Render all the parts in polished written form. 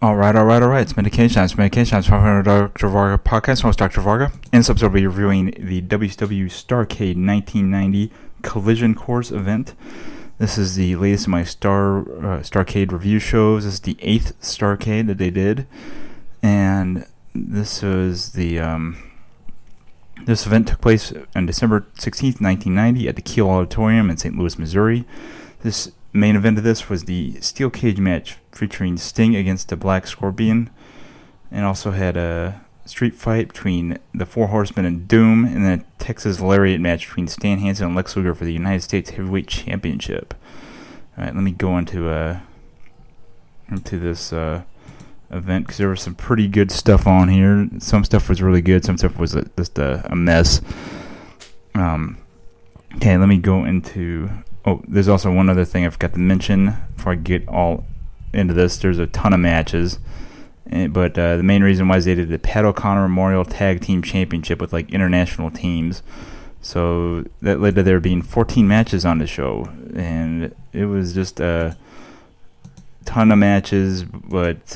All right. It's Medication. It's Medication. It's from Dr. Varga podcast. Host Dr. Varga. In this episode, we'll be reviewing the WCW Starrcade 1990 Collision Course event. This is the latest in my Starrcade review shows. This is the 8th Starrcade that they did, and this was the this event took place on December 16th, 1990, at the Kiel Auditorium in St. Louis, Missouri. This main event of this was the steel cage match featuring Sting against the Black Scorpion, and also had a street fight between the Four Horsemen and Doom, and then a Texas Lariat match between Stan Hansen and Lex Luger for the United States Heavyweight Championship. All right, let me go into this event, because there was some pretty good stuff on here. Some stuff was really good, some stuff was just a mess. Okay, let me go into... Oh, there's also one other thing I forgot to mention before I get all into this. There's a ton of matches, but the main reason why is they did the Pat O'Connor Memorial Tag Team Championship with like international teams. So that led to there being 14 matches on the show, and it was just a ton of matches, but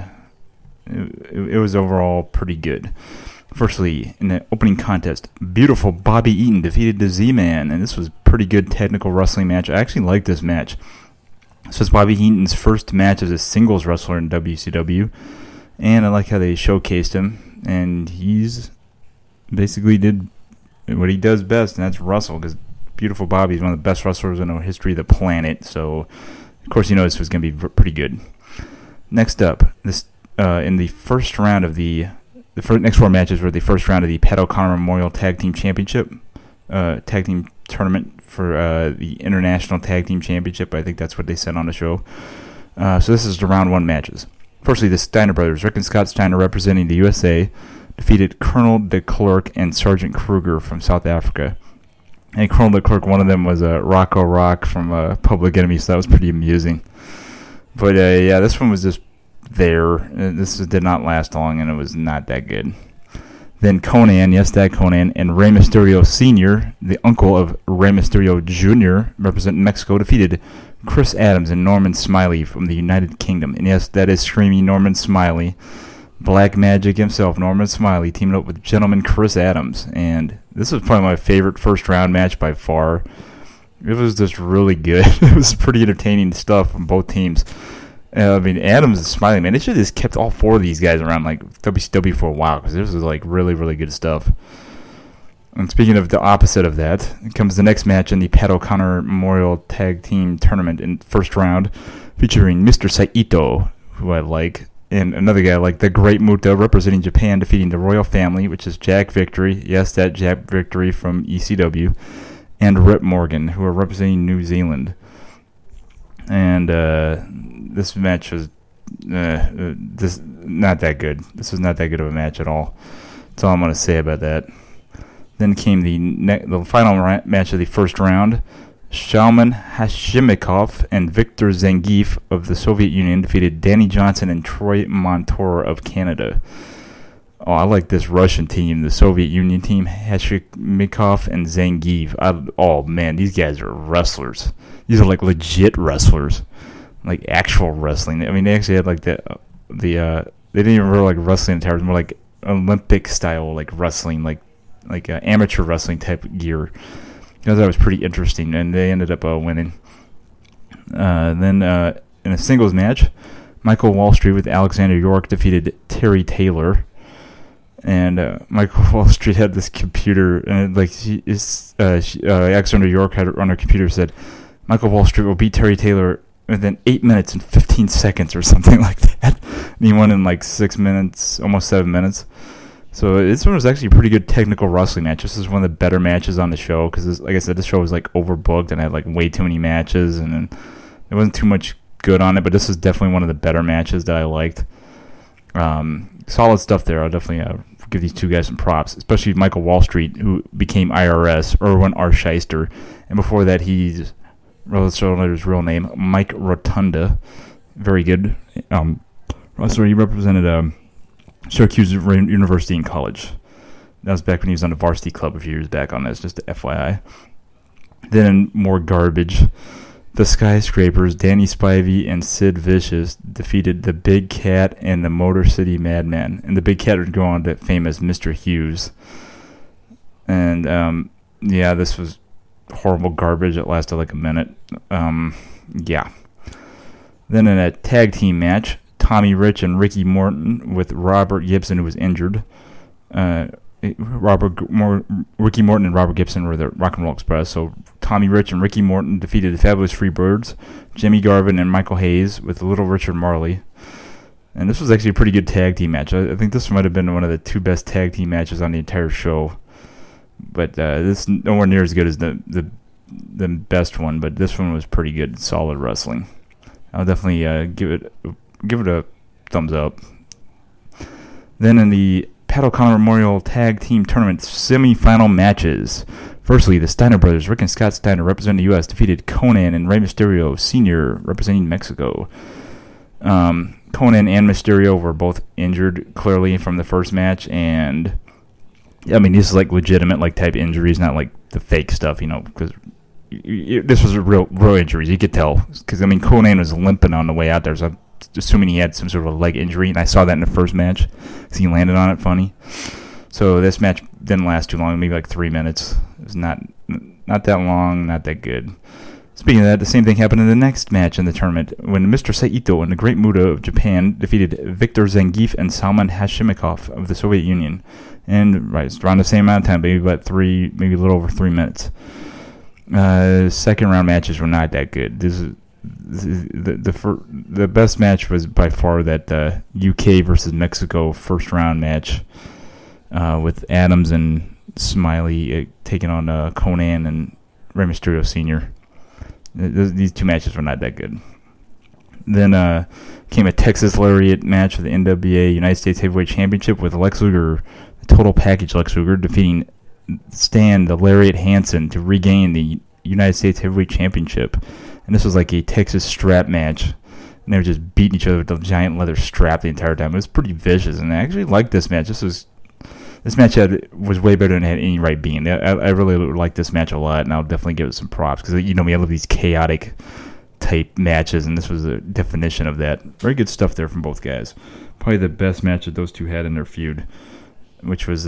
it was overall pretty good. Firstly, in the opening contest, beautiful Bobby Eaton defeated the Z-Man, and this was a pretty good technical wrestling match. I actually liked this match. This was Bobby Eaton's first match as a singles wrestler in WCW, and I like how they showcased him, and he's basically did what he does best, and that's wrestle, because beautiful Bobby is one of the best wrestlers in the history of the planet, so of course you know this was going to be pretty good. Next up, this in the first round of the next four matches were the first round of the Pat O'Connor Memorial Tag Team Championship, Tag Team Tournament for the International Tag Team Championship. I think that's what they said on the show. So this is the round one matches. Firstly, the Steiner brothers, Rick and Scott Steiner, representing the USA, defeated Colonel de Klerk and Sergeant Kruger from South Africa. And Colonel de Klerk, one of them was Rocco Rock from Public Enemy, so that was pretty amusing. But yeah, this one was just there. This did not last long, and it was not that good. Then Conan, yes, that Conan, and Rey Mysterio Sr., the uncle of Rey Mysterio Jr., representing Mexico, defeated Chris Adams and Norman Smiley from the United Kingdom. And yes, that is screaming Norman Smiley. Black Magic himself, Norman Smiley, teaming up with gentleman Chris Adams. And this was probably my favorite first round match by far. It was just really good. It was pretty entertaining stuff from both teams. I mean, Adams is Smiley, man. They should have just kept all four of these guys around like WCW for a while, because this was like really, really good stuff. And speaking of the opposite of that, comes the next match in the Pat O'Connor Memorial Tag Team Tournament in first round, featuring Mr. Saito, who I like, and another guy like the Great Muta, representing Japan, defeating the Royal Family, which is Jack Victory, yes, that Jack Victory from ECW, and Rip Morgan, who are representing New Zealand. And this match was not that good. This was not that good of a match at all. That's all I'm going to say about that. Then came the final match of the first round. Shalman Hashimikov and Victor Zangief of the Soviet Union defeated Danny Johnson and Troy Montour of Canada. Oh, I like this Russian team, the Soviet Union team, Hashimikov and Zangief. Oh, man, these guys are wrestlers. These are like legit wrestlers, like actual wrestling. I mean, they actually had like they didn't even wear like wrestling attire. It was more like Olympic style, like wrestling, like amateur wrestling type gear. I thought that was pretty interesting, and they ended up winning. Then in a singles match, Michael Wall Street with Alexander York defeated Terry Taylor. And Michael Wall Street had this computer, and like Alexander York had on her computer said, Michael Wall Street will beat Terry Taylor within 8 minutes and 15 seconds or something like that. And he won in like 6 minutes, almost 7 minutes. So this one was actually a pretty good technical wrestling match. This is one of the better matches on the show, because like I said, this show was like overbooked and had like way too many matches, and there wasn't too much good on it, but this is definitely one of the better matches that I liked. Solid stuff there. I'll definitely give these two guys some props, especially Michael Wall Street, who became IRS, Erwin R. Shyster, and before that he's his real name, Mike Rotunda. Very good wrestler. He represented Syracuse University in college. That was back when he was on the varsity club a few years back on this, just FYI. Then more garbage. The Skyscrapers, Danny Spivey, and Sid Vicious defeated the Big Cat and the Motor City Madman. And the Big Cat would go on to fame as Mr. Hughes. And, this was horrible garbage. It lasted like a minute. Yeah. Then in a tag team match, Tommy Rich and Ricky Morton with Robert Gibson, who was injured. Ricky Morton and Robert Gibson were the Rock and Roll Express. So Tommy Rich and Ricky Morton defeated the Fabulous Freebirds, Jimmy Garvin and Michael Hayes with Little Richard Marley. And this was actually a pretty good tag team match. I think this might have been one of the two best tag team matches on the entire show. But this is nowhere near as good as the best one. But this one was pretty good, solid wrestling. I'll definitely give it a thumbs up. Then in the Pat O'Connor Memorial Tag Team Tournament semi-final matches. Firstly, the Steiner brothers, Rick and Scott Steiner, representing the U.S., defeated Conan and Rey Mysterio Sr., representing Mexico. Conan and Mysterio were both injured, clearly, from the first match, and, I mean, this is, like, legitimate, like, type injuries, not, like, the fake stuff, because this was real injuries, you could tell, because, I mean, Conan was limping on the way out there, so I'm assuming he had some sort of a leg injury, and I saw that in the first match, because he landed on it funny. So this match didn't last too long, maybe like 3 minutes. It was not that long, not that good. Speaking of that, the same thing happened in the next match in the tournament when Mr. Saito and the Great Muta of Japan defeated Viktor Zangief and Salman Hashimikov of the Soviet Union. And it's around the same amount of time, maybe a little over 3 minutes. Second round matches were not that good. This is the best match was by far that UK versus Mexico first round match with Adams and Smiley taking on Conan and Rey Mysterio Sr. These two matches were not that good. Then came a Texas Lariat match for the NWA United States Heavyweight Championship with Lex Luger, the total package Lex Luger, defeating Stan the Lariat Hansen to regain the United States Heavyweight Championship. And this was like a Texas strap match. And they were just beating each other with a giant leather strap the entire time. It was pretty vicious. And I actually liked this match. This match was way better than it had any right being. I really liked this match a lot. And I'll definitely give it some props. Because, I love these chaotic type matches. And this was a definition of that. Very good stuff there from both guys. Probably the best match that those two had in their feud. Which was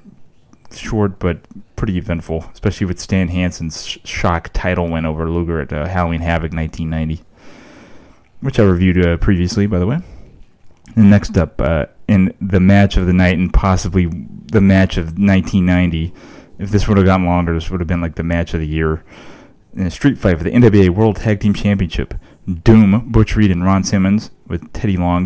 short but pretty eventful, especially with Stan Hansen's shock title win over Luger at Halloween Havoc 1990, which I reviewed previously, by the way. And next up, in the match of the night and possibly the match of 1990, if this would have gotten longer, this would have been like the match of the year. In a street fight for the NWA World Tag Team Championship, Doom, Butch Reed, and Ron Simmons with Teddy Long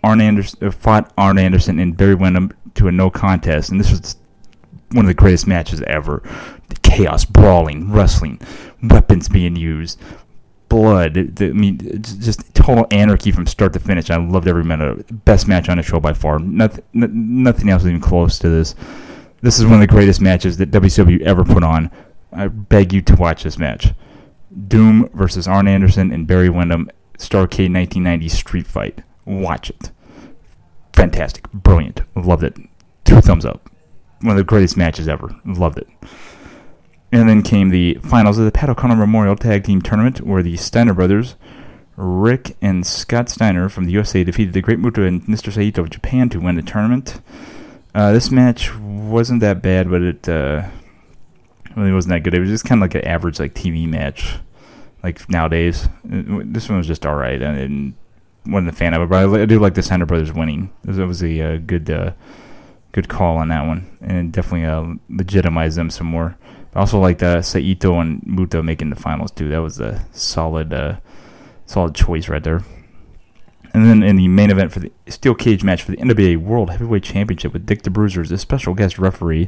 fought Arn Anderson and Barry Windham to a no contest, and this was one of the greatest matches ever. The chaos, brawling, wrestling, weapons being used, blood. Just total anarchy from start to finish. I loved every minute of it. Best match on the show by far. Nothing else is even close to this. This is one of the greatest matches that WCW ever put on. I beg you to watch this match. Doom versus Arn Anderson and Barry Windham, Starrcade 1990 street fight. Watch it. Fantastic. Brilliant. Loved it. 2 thumbs up. One of the greatest matches ever. Loved it. And then came the finals of the Pat O'Connor Memorial Tag Team Tournament, where the Steiner brothers, Rick and Scott Steiner from the USA, defeated the Great Muta and Mr. Saito of Japan to win the tournament. This match wasn't that bad, but it really wasn't that good. It was just kind of like an average TV match, like nowadays. This one was just all right. I wasn't a fan of it, but I do like the Steiner brothers winning. It was a good call on that one, and definitely legitimized them some more. I also liked Saito and Muta making the finals too. That was a solid choice right there. And then in the main event for the steel cage match for the NWA World Heavyweight Championship with Dick the Bruiser as a special guest referee,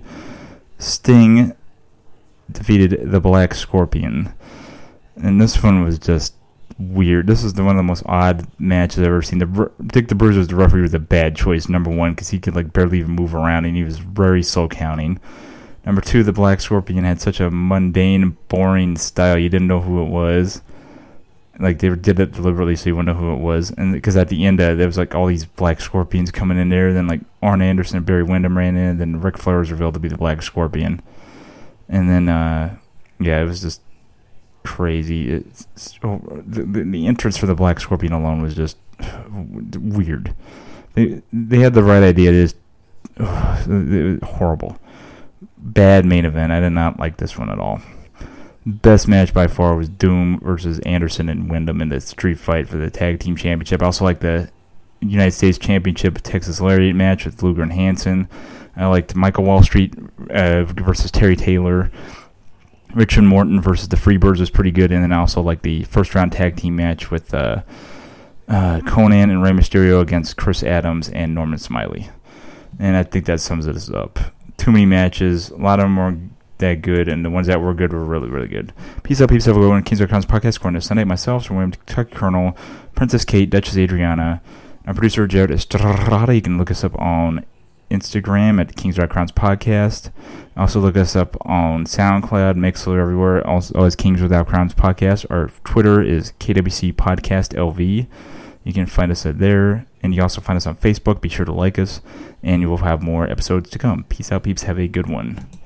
Sting defeated the Black Scorpion. And this one was just weird. This is one of the most odd matches I've ever seen. Dick the Bruiser, the referee, was a bad choice, number one, because he could barely even move around, and he was very slow counting. Number two, the Black Scorpion had such a mundane, boring style. You didn't know who it was. They did it deliberately so you wouldn't know who it was. And because at the end, there was all these Black Scorpions coming in there. Then Arn Anderson and Barry Windham ran in. And then Ric Flair was revealed to be the Black Scorpion. And then, it was just crazy. The entrance for the Black Scorpion alone was just weird. They had the right idea. It was horrible. Bad main event. I did not like this one at all. Best match by far was Doom versus Anderson and Wyndham in the street fight for the tag team championship. I also like the United States Championship Texas Lariat match with Luger and Hansen. I liked Michael Wall Street versus Terry Taylor. Richard Morton versus the Freebirds was pretty good. And then I also like the first round tag team match with Conan and Rey Mysterio against Chris Adams and Norman Smiley. And I think that sums this up. Too many matches. A lot of them were that good, and the ones that were good were really, really good. Peace out, peeps. Have a good one. Kings of Crowns podcast. Corner Sunday. Myself, from William Kentucky Colonel, Princess Kate, Duchess Adriana, our producer Jared Estrada. You can look us up on Instagram at Kings of Crowns podcast. Also look us up on SoundCloud, Mixler, everywhere. Also as Kings Without Crowns podcast. Our Twitter is KWC Podcast LV. You can find us there, and you also find us on Facebook. Be sure to like us, and you will have more episodes to come. Peace out, peeps. Have a good one.